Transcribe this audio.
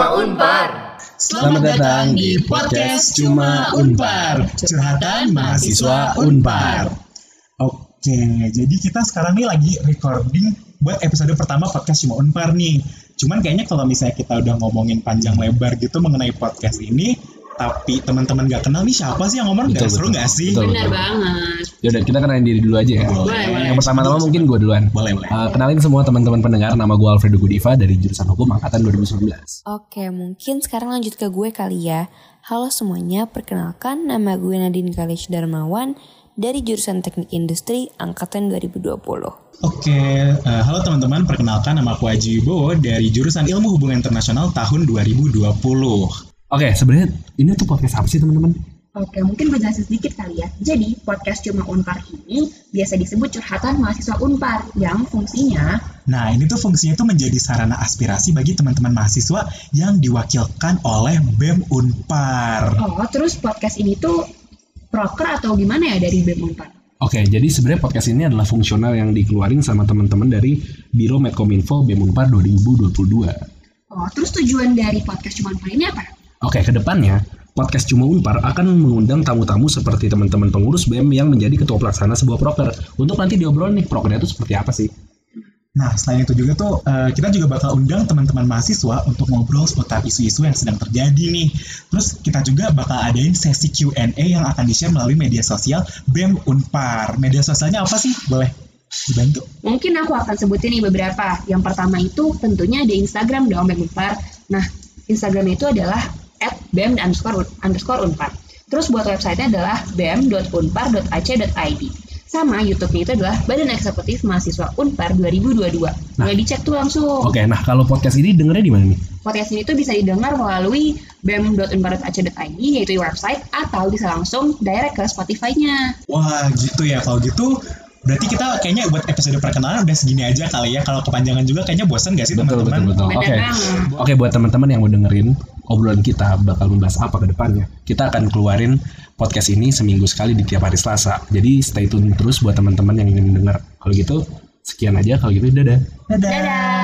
Cuma Unpar. Selamat datang di podcast Cuma Unpar, curhatan mahasiswa Unpar. Oke, jadi kita sekarang nih lagi recording buat episode pertama podcast Cuma Unpar nih. Cuman kayaknya kalau misalnya kita udah ngomongin panjang lebar gitu mengenai podcast ini, tapi teman-teman gak kenal nih siapa sih yang ngomong, gak seru gak sih? Benar banget. Yaudah, kita kenalin diri dulu aja ya. Boleh. Yang pertama-tama mungkin gue duluan. Boleh. Kenalin semua teman-teman pendengar, nama gue Alfredo Gudiva dari jurusan Hukum Angkatan 2019. Oke, mungkin sekarang lanjut ke gue kali ya. Halo semuanya, perkenalkan nama gue Nadine Kalish Darmawan dari jurusan Teknik Industri Angkatan 2020. Oke, halo teman-teman, perkenalkan nama aku Aji Wibowo dari jurusan Ilmu Hubungan Internasional tahun 2020. Oke, sebenarnya ini tuh podcast apa sih teman-teman? Oke, mungkin gue jelasin sedikit kali ya. Jadi, podcast Cuma Unpar ini biasa disebut curhatan mahasiswa Unpar yang fungsinya... Nah, ini tuh fungsinya tuh menjadi sarana aspirasi bagi teman-teman mahasiswa yang diwakilkan oleh BEM Unpar. Oh, terus podcast ini tuh proker atau gimana ya dari BEM Unpar? Oke, jadi sebenarnya podcast ini adalah fungsional yang dikeluarin sama teman-teman dari Biro Medkominfo BEM Unpar 2022. Oh, terus tujuan dari podcast Cuma Unpar ini apa? Oke, kedepannya podcast Cuma Unpar akan mengundang tamu-tamu seperti teman-teman pengurus BEM yang menjadi ketua pelaksana sebuah proker untuk nanti diobrolin nih prokernya itu seperti apa sih. Nah, selain itu juga tuh kita juga bakal undang teman-teman mahasiswa untuk ngobrol seputar isu-isu yang sedang terjadi nih. Terus kita juga bakal adain sesi Q&A yang akan di-share melalui media sosial BEM Unpar. Media sosialnya apa sih? Boleh dibantu? Mungkin aku akan sebutin nih beberapa. Yang pertama itu tentunya di Instagram dong BEM Unpar. Nah, Instagram itu adalah @bem_unpar. Terus buat website-nya adalah bem.unpar.ac.id. Sama YouTube-nya itu adalah Badan Eksekutif Mahasiswa Unpar 2022. Boleh dicek tuh langsung. Oke, nah kalau podcast ini dengernya di mana nih? Podcast ini tuh bisa didengar melalui bem.unpar.ac.id, yaitu website, atau bisa langsung direct ke Spotify-nya. Wah, gitu ya. Kalau gitu berarti kita kayaknya buat episode perkenalan udah segini aja kali ya. Kalau kepanjangan juga kayaknya bosan gak sih teman-teman? Betul. Oke, buat teman-teman yang mau dengerin obrolan kita bakal membahas apa ke depannya. Kita akan keluarin podcast ini seminggu sekali di tiap hari Selasa. Jadi stay tune terus buat teman-teman yang ingin denger. Kalau gitu, sekian aja. Kalau gitu, dadah. Dadah.